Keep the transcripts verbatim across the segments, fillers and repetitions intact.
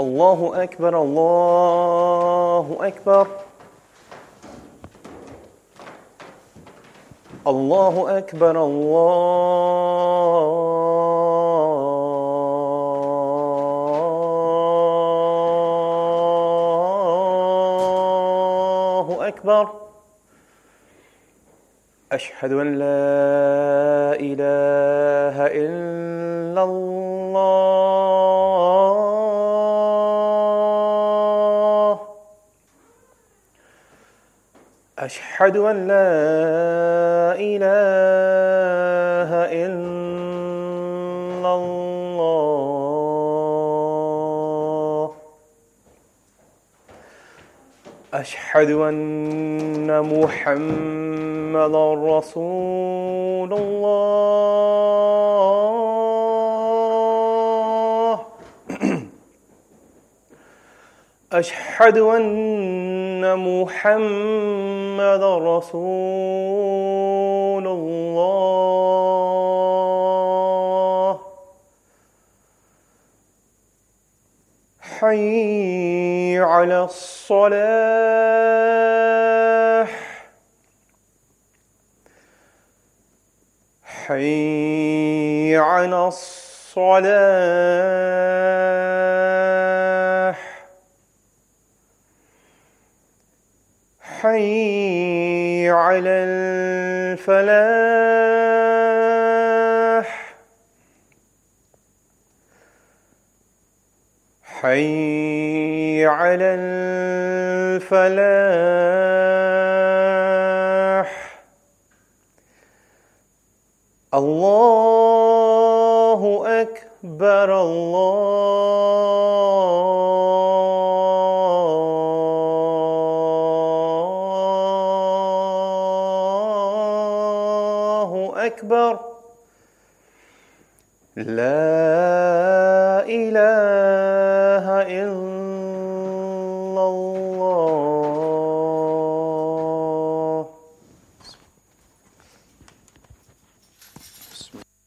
الله أكبر الله أكبر الله أكبر الله أكبر. أشهد أن لا إله إلا الله. أشهد أن لا إله إلا الله. أشهد أن محمدا رسول الله. أشهد أن محمدا رسول الله. حي على الصلاة. حي على الصلاة. حي على الفلاح. حي على الفلاح. الله أكبر الله أكبر. لا إله إلا الله. بسم الله.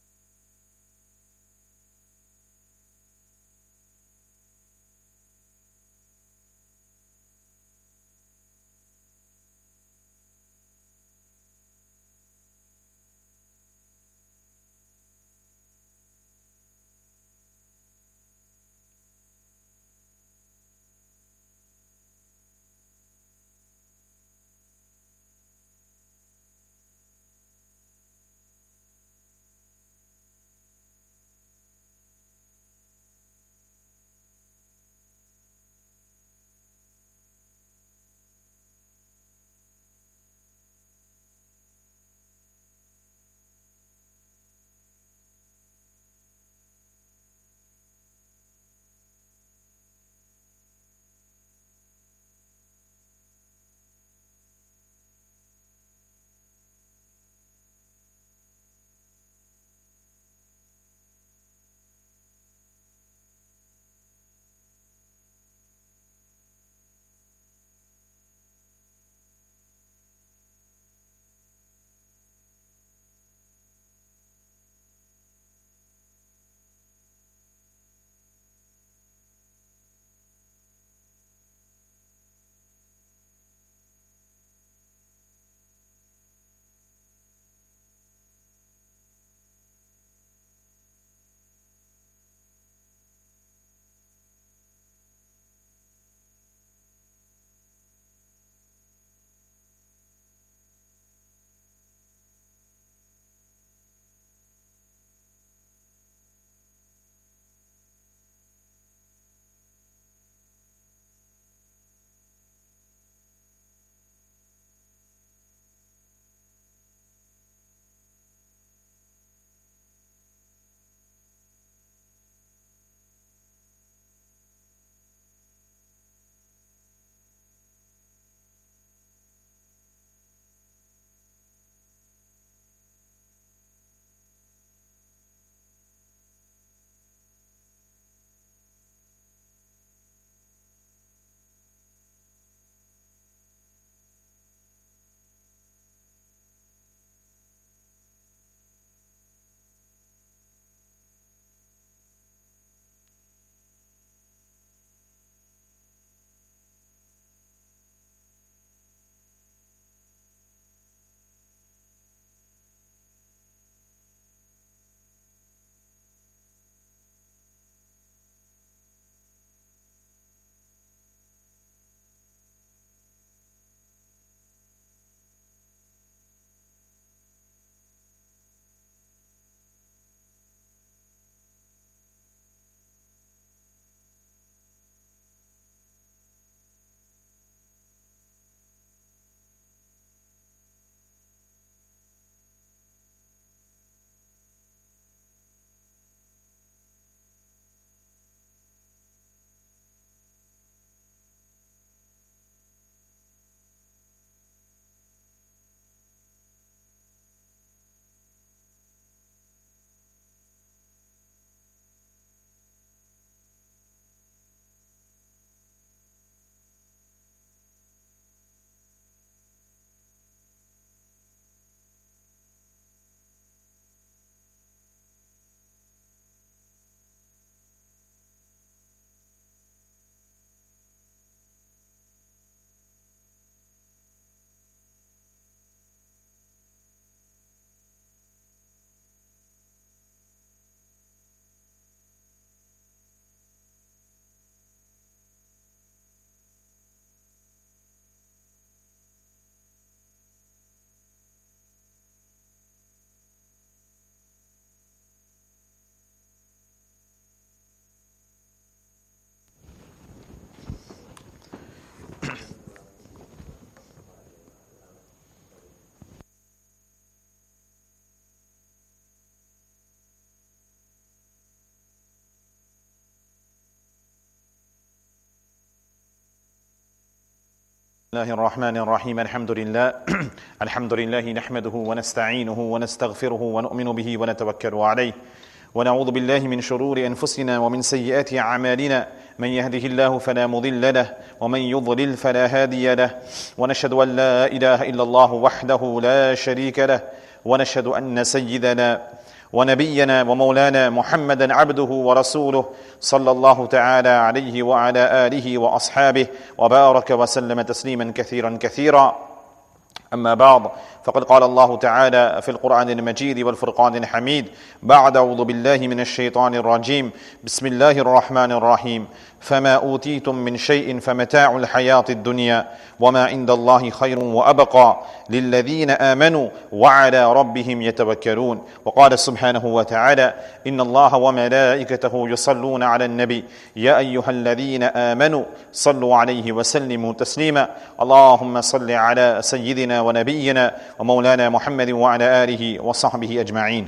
الله الرحمن الرحيم الحمد لله الحمد لله نحمده ونستعينه ونستغفره ونؤمن به ونتوكل عليه ونعوذ بالله من شرور أنفسنا ومن سيئات أعمالنا من يهده الله فلا مضل له ومن يضلل فلا هادي له ونشهد أن لا إله إلا الله وحده لا شريك له ونشهد أن سيدنا ونبينا ومولانا محمدا عبده ورسوله صلى الله تعالى عليه وعلى آله وأصحابه وبارك وسلم تسليما كثيرا كثيرا. أما بعد فقد قال الله تعالى في القرآن المجيد والفرقان الحميد بعد أعوذ بالله من الشيطان الرجيم بسم الله الرحمن الرحيم فما أوتيتم من شيء فمتاع الحياة الدنيا وما عند الله خير وأبقى للذين آمنوا وعلى ربهم يتوكلون. وقال سبحانه وتعالى إن الله وملائكته يصلون على النبي يا أيها الذين آمنوا صلوا عليه وسلموا تسليما. اللهم صل على سيدنا ونبينا ومولانا محمد وعلى آله وصحبه أجمعين.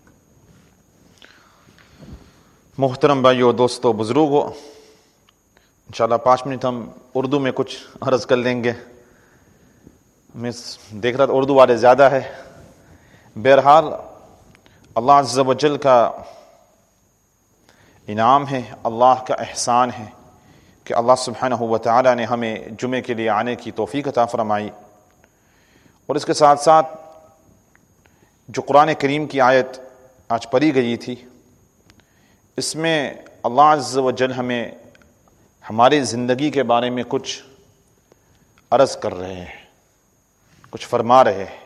محترم بھائیو، دوستو، بزرگو، انشاءاللہ پانچ منٹ ہم اردو میں کچھ عرض کر لیں گے. میں دیکھ رہا تھا اردو والے زیادہ ہے. بہرحال اللہ عز و جل کا انعام ہے، اللہ کا احسان ہے کہ اللہ سبحانہ و تعالی نے ہمیں جمعے کے لیے آنے کی توفیق عطا فرمائی. اور اس کے ساتھ ساتھ جو قرآن کریم کی آیت آج پڑھی گئی تھی، اس میں اللہ عز و جل ہمیں ہماری زندگی کے بارے میں کچھ عرض کر رہے ہیں، کچھ فرما رہے ہیں.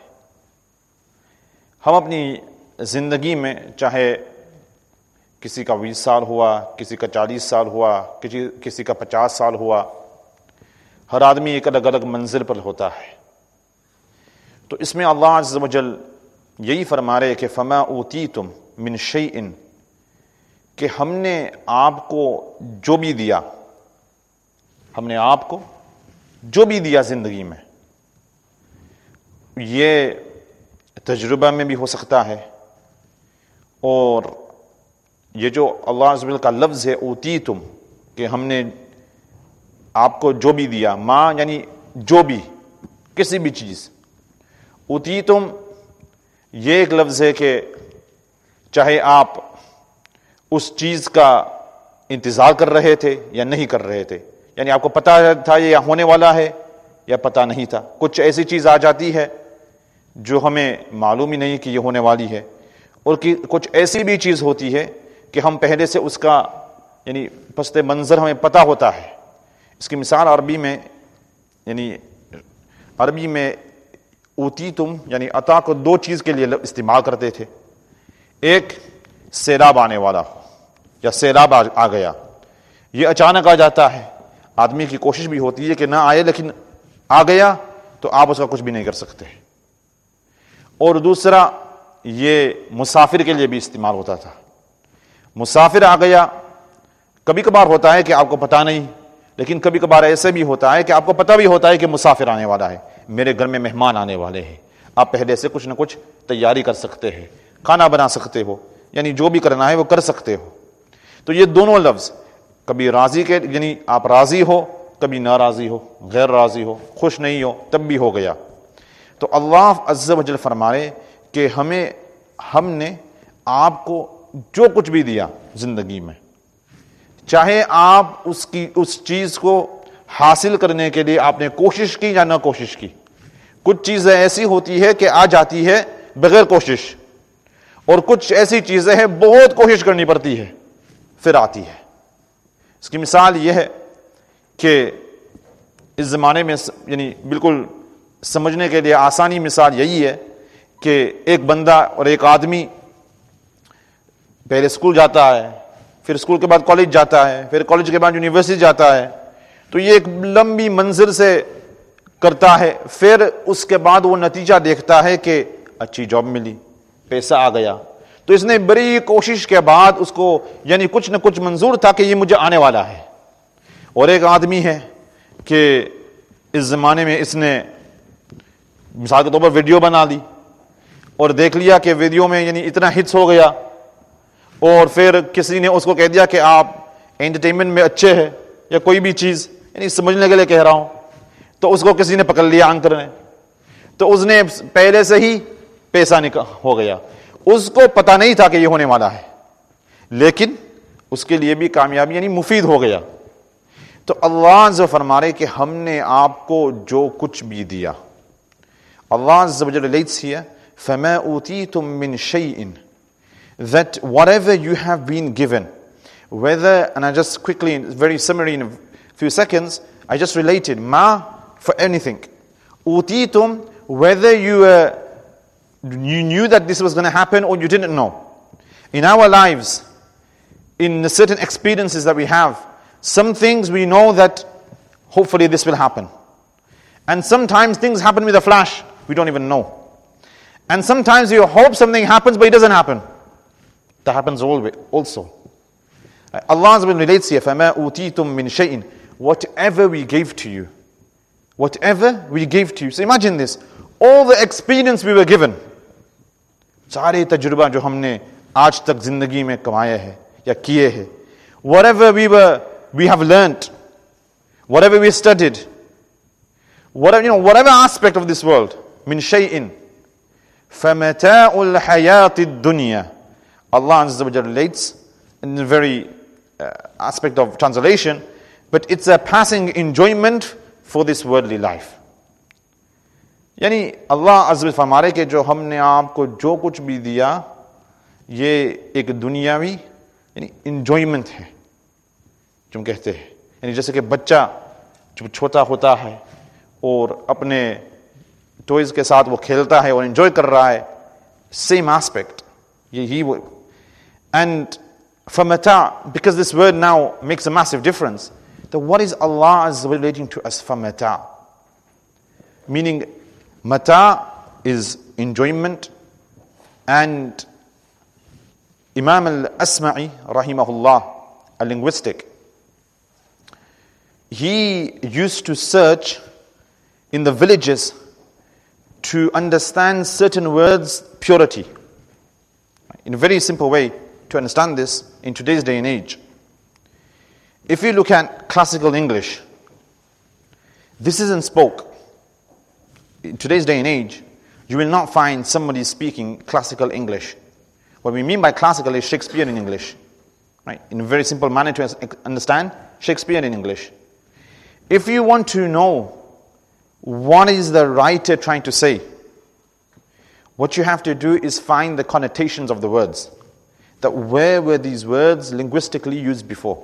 ہم اپنی زندگی میں چاہے کسی کا بیس سال ہوا، کسی کا چالیس سال ہوا، کسی کسی کا پچاس سال ہوا، ہر آدمی ایک الگ الگ منزل پر ہوتا ہے. تو اس میں اللہ عز و جل یہی فرما رہے کہ فما اوتیتم من شیء، کہ ہم نے آپ کو جو بھی دیا، ہم نے آپ کو جو بھی دیا زندگی میں، یہ تجربہ میں بھی ہو سکتا ہے، اور یہ جو اللہ عز و جل کا لفظ ہے اوتیتم، کہ ہم نے آپ کو جو بھی دیا، ما یعنی جو بھی، کسی بھی چیز. اوتیتم یہ ایک لفظ ہے کہ چاہے آپ اس چیز کا انتظار کر رہے تھے یا نہیں کر رہے تھے، یعنی آپ کو پتہ تھا یہ ہونے والا ہے یا پتہ نہیں تھا. کچھ ایسی چیز آ جاتی ہے جو ہمیں معلوم ہی نہیں کہ یہ ہونے والی ہے، اور کچھ ایسی بھی چیز ہوتی ہے کہ ہم پہلے سے اس کا یعنی پس منظر ہمیں پتہ ہوتا ہے. اس کی مثال عربی میں یعنی عربی میں اوتیتم یعنی عطا کو دو چیز کے لیے استعمال کرتے تھے. ایک سیلاب آنے والا ہو یا سیلاب آ گیا، یہ اچانک آ جاتا ہے، آدمی کی کوشش بھی ہوتی ہے کہ نہ آئے، لیکن آ گیا تو آپ اس کا کچھ بھی نہیں کر سکتے. اور دوسرا یہ مسافر کے لیے بھی استعمال ہوتا تھا. مسافر آ گیا، کبھی کبھار ہوتا ہے کہ آپ کو پتہ نہیں، لیکن کبھی کبھار ایسے بھی ہوتا ہے کہ آپ کو پتہ بھی ہوتا ہے کہ مسافر آنے والا ہے، میرے گھر میں مہمان آنے والے ہیں. آپ پہلے سے کچھ نہ کچھ تیاری کر سکتے ہیں، کھانا بنا سکتے ہو، یعنی جو بھی کرنا ہے وہ کر سکتے ہو. تو یہ دونوں لفظ کبھی راضی کے یعنی آپ راضی ہو، کبھی ناراضی ہو، غیر راضی ہو، خوش نہیں ہو، تب بھی ہو گیا. تو اللہ عز و جل فرمائے کہ ہمیں ہم نے آپ کو جو کچھ بھی دیا زندگی میں، چاہے آپ اس کی اس چیز کو حاصل کرنے کے لیے آپ نے کوشش کی یا نہ کوشش کی. کچھ چیزیں ایسی ہوتی ہے کہ آ جاتی ہے بغیر کوشش، اور کچھ ایسی چیزیں ہیں بہت کوشش کرنی پڑتی ہے پھر آتی ہے. اس کی مثال یہ ہے کہ اس زمانے میں یعنی بالکل سمجھنے کے لیے آسانی مثال یہی ہے کہ ایک بندہ اور ایک آدمی پہلے اسکول جاتا ہے، پھر اسکول کے بعد کالج جاتا ہے، پھر کالج کے بعد یونیورسٹی جاتا ہے. تو یہ ایک لمبی منزل سے کرتا ہے، پھر اس کے بعد وہ نتیجہ دیکھتا ہے کہ اچھی جاب ملی، پیسہ آ گیا. تو اس نے بڑی کوشش کے بعد اس کو یعنی کچھ نہ کچھ منظور تھا کہ یہ مجھے آنے والا ہے. اور ایک آدمی ہے کہ اس زمانے میں اس نے مثال کے طور پر ویڈیو بنا لی اور دیکھ لیا کہ ویڈیو میں یعنی اتنا ہٹس ہو گیا، اور پھر کسی نے اس کو کہہ دیا کہ آپ انٹرٹینمنٹ میں اچھے ہیں یا کوئی بھی چیز، یعنی سمجھنے کے لیے کہہ رہا ہوں. तो उसको किसी ने पकड़ लिया अंकर ने, तो उसने पहले से ही पैसा निकल हो गया, उसको पता नहीं था कि ये होने वाला है, लेकिन उसके लिए भी कामयाबी यानी मुफीद हो गया। तो अल्लाह जो फरमा रहे कि हमने आपको जो कुछ भी दिया, Allah Azza wa Jalla relates here, فَمَا أُوتِيتُم مِّن شَيْءٍ, that whatever you have been given, whether, and I just quickly, very summary in a few seconds, I just related, ma, for anything. أُوتِيتُم, whether you, uh, you knew that this was going to happen or you didn't know. In our lives, in the certain experiences that we have, some things we know that hopefully this will happen. And sometimes things happen with a flash, we don't even know. And sometimes you hope something happens, but it doesn't happen. That happens always also. Allah relates here, فَمَا أُوتِيتُم مِّن شَيْءٍ, whatever we gave to you. Whatever we gave to you. So imagine this, all the experience we were given, सारे तजुर्बा जो हमने आज तक जिंदगी में कमाए हैं या किए हैं, whatever we were, we have learnt, whatever we studied, whatever, you know, whatever aspect of this world, min shay'in, فَمَتَاءُ الْحَيَاةِ الدُّنْيَا. Allah Azza wa Jalla relates in the very uh, aspect of translation, but it's a passing enjoyment for this worldly life. यानी अल्लाह अज़्ज़ व जल्ल फरमा रहे कि जो हमने आपको जो कुछ भी दिया, ये एक दुनियावी यानी इंजॉयमेंट है, जो हम कहते हैं। यानी जैसे कि बच्चा जब छोटा होता है और अपने टॉयज के साथ वो खेलता है और एंजॉय कर रहा है, सेम एस्पेक्ट यही वो। And famata, because this word now makes a massive difference, that what is Allah is relating to as famata, meaning mata is enjoyment. And Imam al-Asma'i rahimahullah, a linguistic, he used to search in the villages to understand certain words purity. In a very simple way to understand this in today's day and age, if you look at classical English, this isn't spoke. In today's day and age, you will not find somebody speaking classical English. What we mean by classical is Shakespearean English, right? In a very simple manner to understand, Shakespearean English. If you want to know what is the writer trying to say, what you have to do is find the connotations of the words. That where were these words linguistically used before?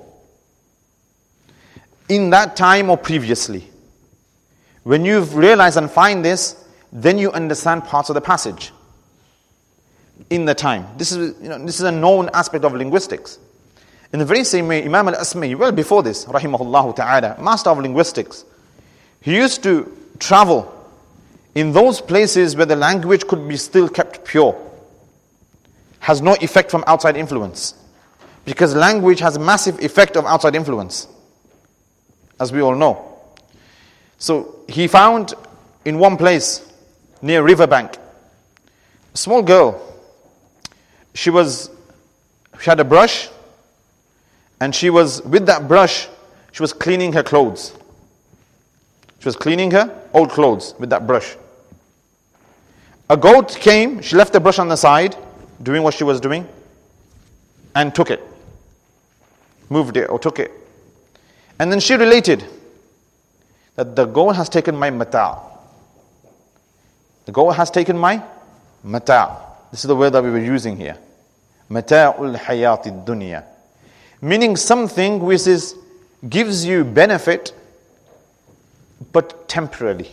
In that time or previously. When you've realized and find this, then you understand parts of the passage. In the time. This is, you know, this is a known aspect of linguistics. In the very same way, Imam al-Asma'i, well before this, rahimahullah ta'ala, master of linguistics, he used to travel in those places where the language could be still kept pure, has no effect from outside influence. Because language has a massive effect of outside influence, as we all know. So he found in one place near riverbank a small girl. She was she had a brush, and she was with that brush she was cleaning her clothes. She was cleaning her old clothes with that brush. A goat came, she left the brush on the side, doing what she was doing, and took it. Moved it or took it. And then she related that the goat has taken my mata. The goat has taken my mata. This is the word that we were using here. Mata'ul hayati dunya. Meaning something which is, gives you benefit, but temporarily.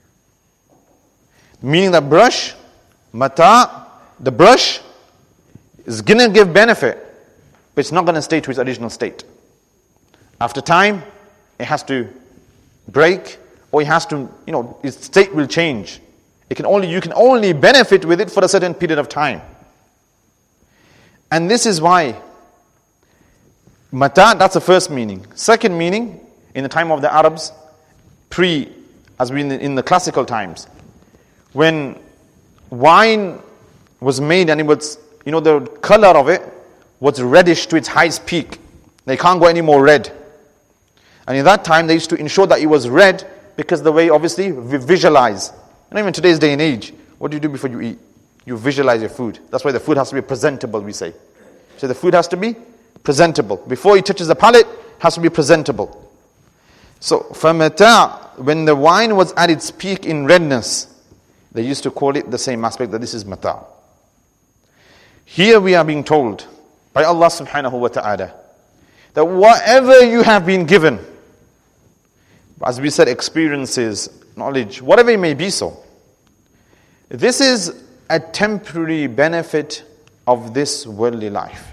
Meaning the brush, mata, the brush is going to give benefit, but it's not going to stay to its original state. After time, it has to break, or it has to, you know, its state will change. It can only, you can only benefit with it for a certain period of time. And this is why mata, that's the first meaning. Second meaning, in the time of the Arabs, pre, as we in the, in the classical times, when wine was made and it was, you know, the color of it was reddish to its highest peak. They can't go any more red. And in that time, they used to ensure that it was red because the way, obviously, we visualize. And even today's day and age, what do you do before you eat? You visualize your food. That's why the food has to be presentable, we say. So the food has to be presentable. Before it touches the palate, it has to be presentable. So, فَمَتَاعٌ, when the wine was at its peak in redness, they used to call it the same aspect, that this is mata'. Here we are being told by Allah subhanahu wa ta'ala that whatever you have been given, as we said, experiences, knowledge, whatever it may be so, this is a temporary benefit of this worldly life.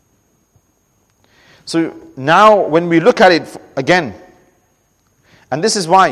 So now when we look at it again, and this is why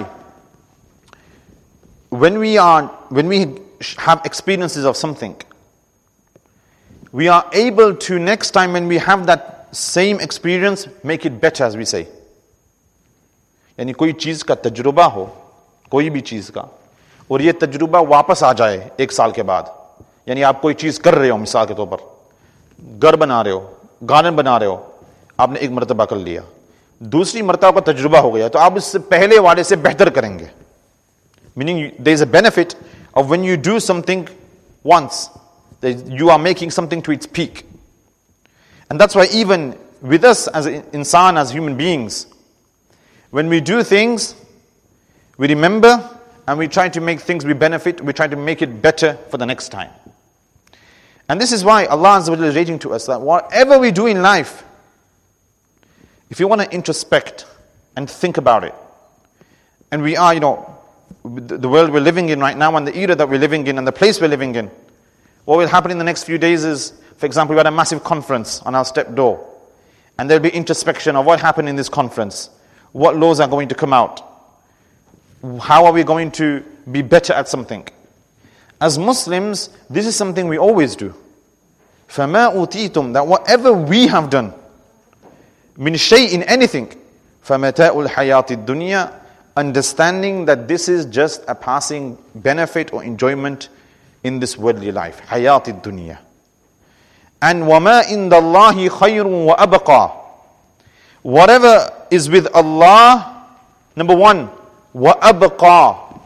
when we are when we have experiences of something, we are able to, next time when we have that same experience, make it better, as we say. यानी कोई चीज का तजुर्बा हो, कोई भी चीज का, और ये तजुर्बा वापस आ जाए एक साल के बाद, यानी आप कोई चीज कर रहे हो, मिसाल के तौर पर घर बना रहे हो, गार्डन बना रहे हो, आपने एक मरतबा कर लिया, दूसरी मरतबा का तजुर्बा हो गया, तो आप इससे पहले वाले से बेहतर करेंगे. Meaning there is a benefit of when you do something once, that you are making something to its peak. And that's why even with us as insan, as human beings, when we do things, we remember and we try to make things we benefit, we try to make it better for the next time. And this is why Allah Azza wa Jalla is rating to us that whatever we do in life, if you want to introspect and think about it, and we are, you know, the world we're living in right now and the era that we're living in and the place we're living in, what will happen in the next few days is, for example, we had a massive conference on our step door, and there'll be introspection of what happened in this conference, what laws are going to come out, how are we going to be better at something. As Muslims, this is something we always do. فَمَا أُوتِيتُمْ, that whatever we have done, min shay'in, anything, فَمَتَاءُ الْحَيَاةِ الدُّنْيَا, understanding that this is just a passing benefit or enjoyment in this worldly life. Hayat dunya. And وَمَا إِنْدَ اللَّهِ خَيْرٌ وَأَبْقَى, whatever is with Allah, number one, وَأَبْقَى,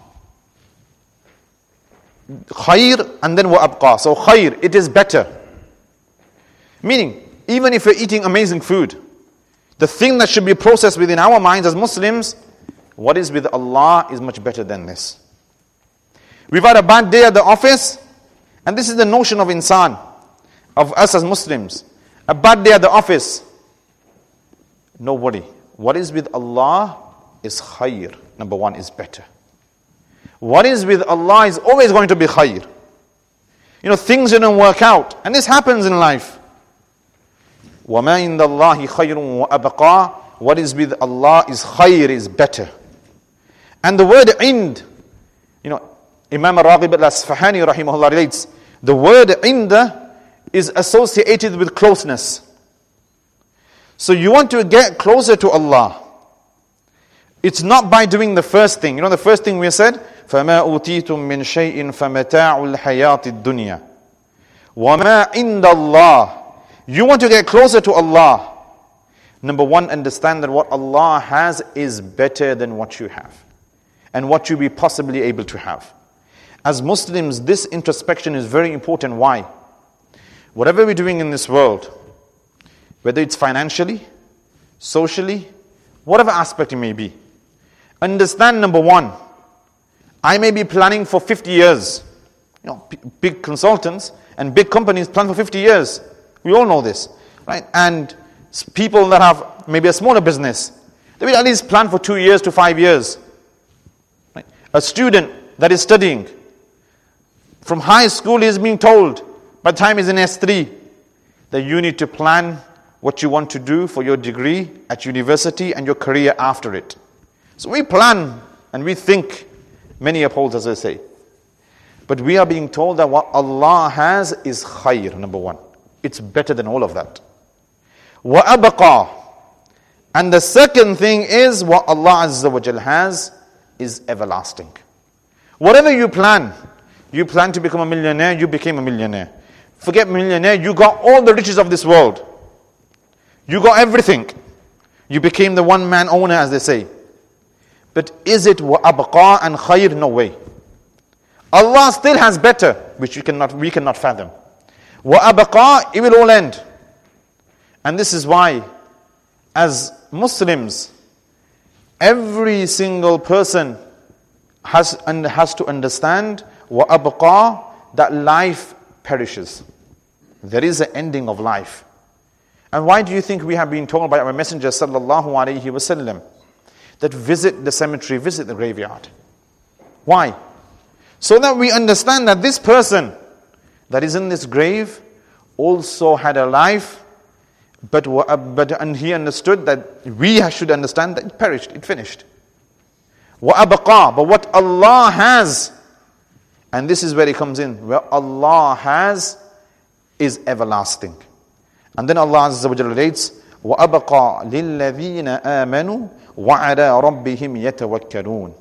khayr, and then وَأَبْقَى. So khayr, it is better. Meaning, even if you're eating amazing food, the thing that should be processed within our minds as Muslims, what is with Allah is much better than this. We've had a bad day at the office, and this is the notion of insan, of us as Muslims. A bad day at the office, nobody. What is with Allah is khayr. Number one, is better. What is with Allah is always going to be khayr. You know, things didn't work out, and this happens in life. وَمَا إِنْدَ اللَّهِ خَيْرٌ وَأَبْقَى, what is with Allah is khayr, is better. And the word ind, you know, Imam Raghib al-Asfahani rahimahullah relates, the word inda is associated with closeness. So you want to get closer to Allah. It's not by doing the first thing. You know the first thing we said? فَمَا أُوتِيتُم مِّن شَيْءٍ فَمَتَاعُ الْحَيَاةِ الدُّنْيَا وَمَا عِنْدَ اللَّهِ. You want to get closer to Allah. Number one, understand that what Allah has is better than what you have, and what you be possibly able to have. As Muslims, this introspection is very important. Why? Whatever we're doing in this world, whether it's financially, socially, whatever aspect it may be, understand, number one, I may be planning for fifty years. You know, big consultants and big companies plan for fifty years. We all know this, right? And people that have maybe a smaller business, they will at least plan for two years to five years. Right? A student that is studying from high school is being told, by the time he's in S three, that you need to plan what you want to do for your degree at university and your career after it. So we plan and we think many upholds, as I say. But we are being told that what Allah has is khayr, number one. It's better than all of that. وَأَبْقَى. And the second thing is, what Allah Azza wa Jal has is everlasting. Whatever you plan, you plan to become a millionaire, you became a millionaire. Forget millionaire, you got all the riches of this world. You got everything. You became the one-man owner, as they say. But is it وَأَبْقَى and خَيْر? No way. Allah still has better, which we cannot, we cannot fathom. وَأَبْقَى, it will all end. And this is why, as Muslims, every single person has, and has to understand وَأَبْقَى, that life perishes. There is an ending of life. And why do you think we have been told by our Messenger sallallahu alaihi wasallam that visit the cemetery, visit the graveyard? Why? So that we understand that this person that is in this grave also had a life, but, but and he understood that we should understand that it perished, it finished. وَأَبْقَى, but what Allah has, and this is where it comes in, where Allah has is everlasting. And then Allah Azza wa Jalla relates, وَأَبْقَى لِلَّذِينَ آمَنُوا وَعَلَىٰ رَبِّهِمْ يَتَوَكَّلُونَ.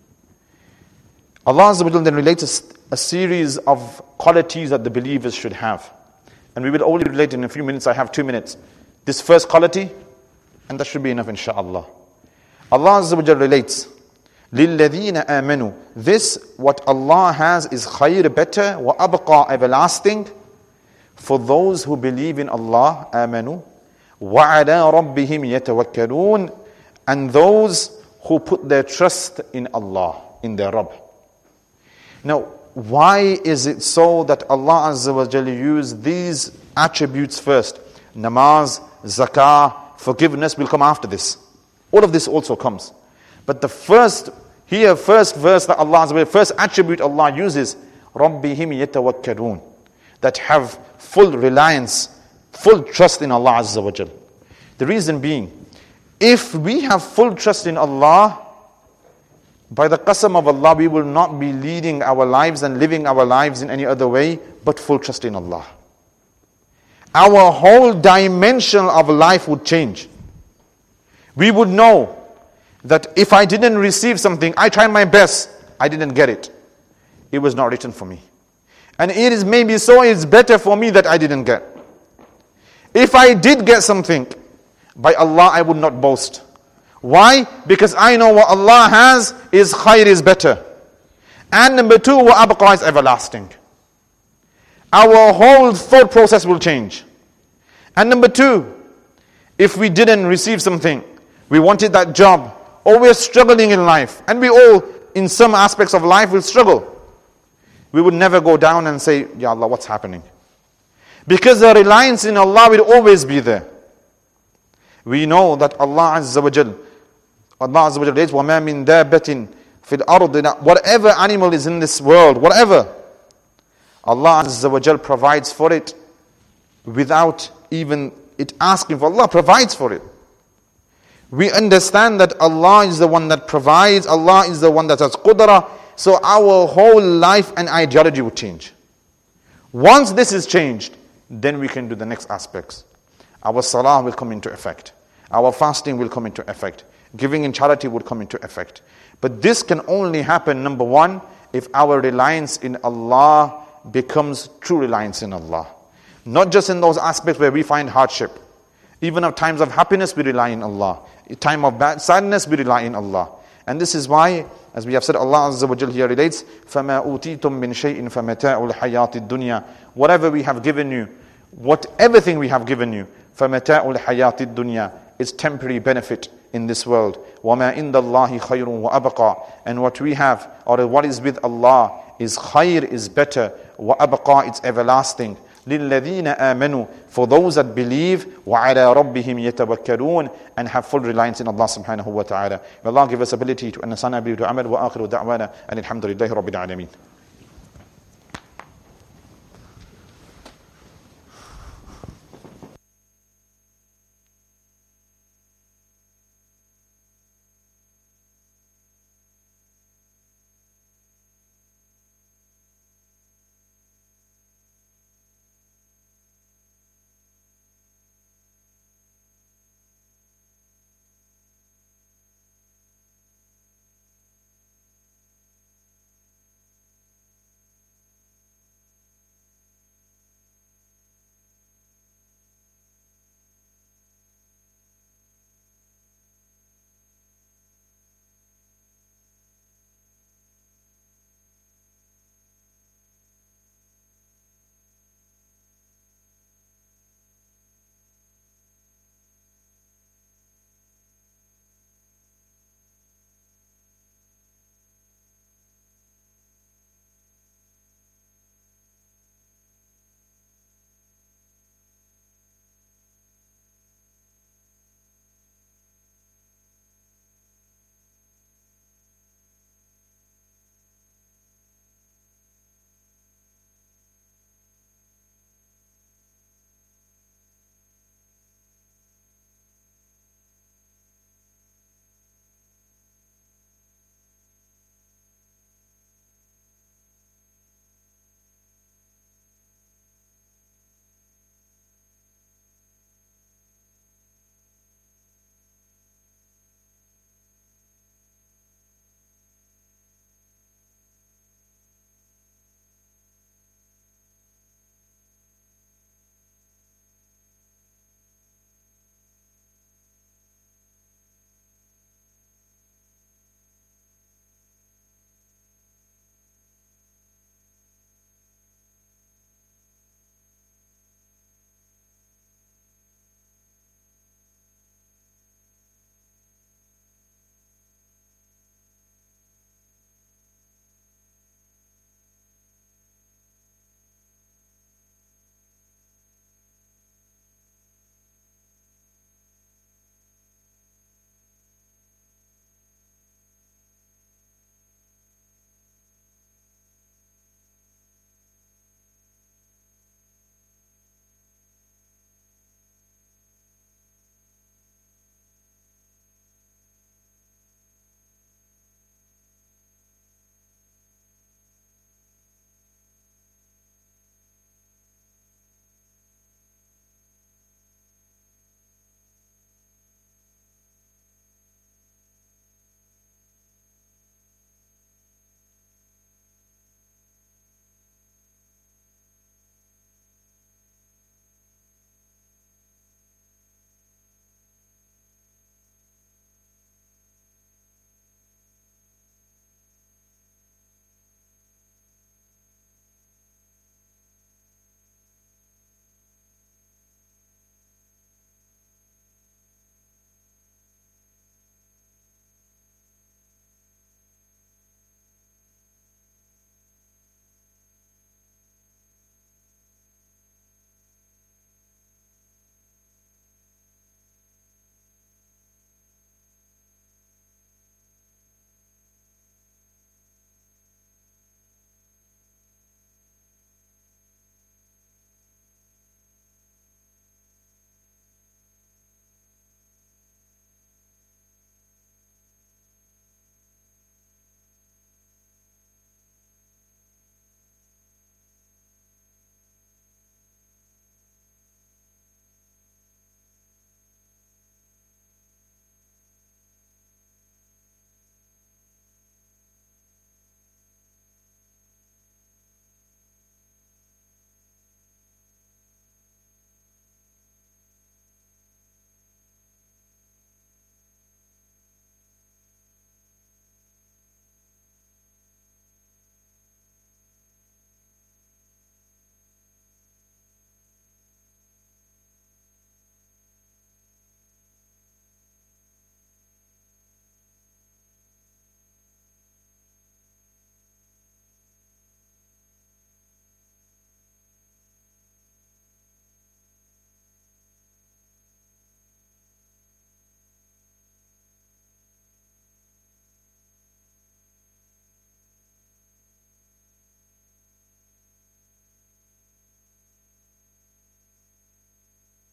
Allah Azza wa Jalla then relates a, a series of qualities that the believers should have. And we will only relate in a few minutes. I have two minutes. This first quality, and that should be enough inshaAllah. Allah Azza wa Jalla relates, لِلَّذِينَ آمَنُوا. This, what Allah has is khayr, better, وَأَبْقَى, everlasting, for those who believe in Allah, آمَنُوا, وَعَلَىٰ رَبِّهِمْ يَتَوَكَّلُونَ, and those who put their trust in Allah, in their Rabb. Now, why is it so that Allah Azza wa Jalla used these attributes first? Namaz, zakah, forgiveness will come after this. All of this also comes. But the first, here, first verse that Allah Azza wa Jalla, first attribute Allah uses, رَبِّهِمْ يَتَوَكَّلُونَ, that have full reliance, full trust in Allah Azza wa Jalla. The reason being, if we have full trust in Allah, by the qasam of Allah, we will not be leading our lives and living our lives in any other way but full trust in Allah. Our whole dimension of life would change. We would know that if I didn't receive something, I tried my best, I didn't get it. It was not written for me. And it is maybe so it's better for me that I didn't get. If I did get something, by Allah I would not boast. Why? Because I know what Allah has is khayr, is better. And number two, wa abqa, is everlasting. Our whole thought process will change. And number two, if we didn't receive something, we wanted that job, or we're struggling in life, and we all, in some aspects of life, will struggle. We would never go down and say, Ya Allah, what's happening? Because the reliance in Allah will always be there. We know that Allah Azza wa Jal, Allah Azza wa Jal says, وَمَا مِن دَابَةٍ فِي الْأَرْضِ, whatever animal is in this world, whatever, Allah Azza wa Jal provides for it without even it asking for. Allah provides for it. We understand that Allah is the one that provides, Allah is the one that has qudra, so our whole life and ideology will change. Once this is changed, then we can do the next aspects. Our salah will come into effect. Our fasting will come into effect. Giving in charity will come into effect. But this can only happen, number one, if our reliance in Allah becomes true reliance in Allah. Not just in those aspects where we find hardship. Even at times of happiness, we rely in Allah. In time of bad sadness, we rely in Allah. And this is why, as we have said, Allah Azza wa Jal here relates, فَمَا أُوتِيتُم مِّن شَيْءٍ فَمَتَاعُ الْحَيَاةِ الدُّنْيَا. Whatever we have given you, what everything we have given you, فَمَتَاعُ الْحَيَاةِ الدُّنْيَا, is temporary benefit in this world. وَمَا إِنْدَ اللَّهِ خَيْرٌ وَأَبْقَى. And what we have, or what is with Allah, is khayr, is better. وَأَبْقَى, it's everlasting. لِلَّذِينَ آمَنُوا, for those that believe, وَعَلَىٰ رَبِّهِمْ يَتَوَكَّلُونَ, and have full reliance in Allah subhanahu wa ta'ala. May Allah give us ability to understand, ability to amal. وَآخِرُ دَعْوَانَا أَنِ الْحَمْدُ لِلَّهِ رَبِّ الْعَالَمِينَ.